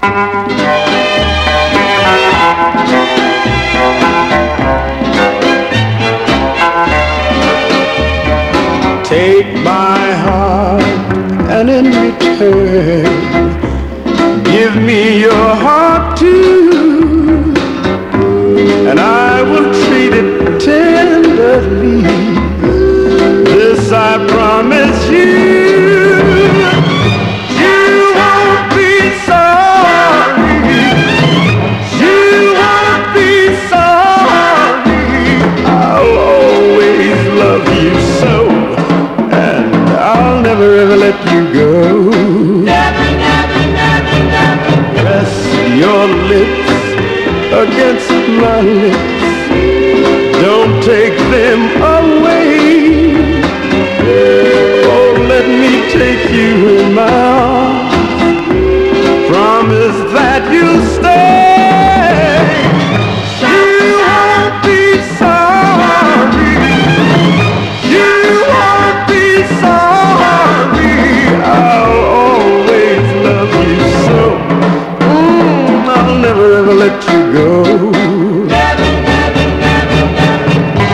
Take my heart and in return give me your heart too, and I will treat it tenderly. This I promise you. You won't be sorry. You won't be sorry. I'll always love you so. I'll never ever let you go. Never, never, never, never. Press your lips against my lips. Don't take them away. Oh, let me take you in my